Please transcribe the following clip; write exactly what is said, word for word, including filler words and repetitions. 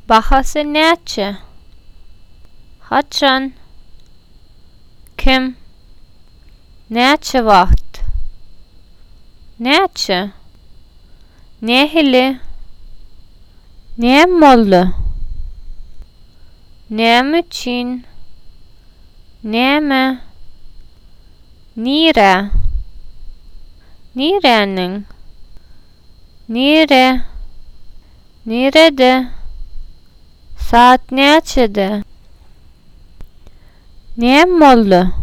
Bahası neçe? Haçan? Kim? Neçe vaxt? Neçe? Nehili? Nem oldu? Nem için? Neme? Nire? Nirenin? Nire? Nerede? Saat neçede? Nem oldu?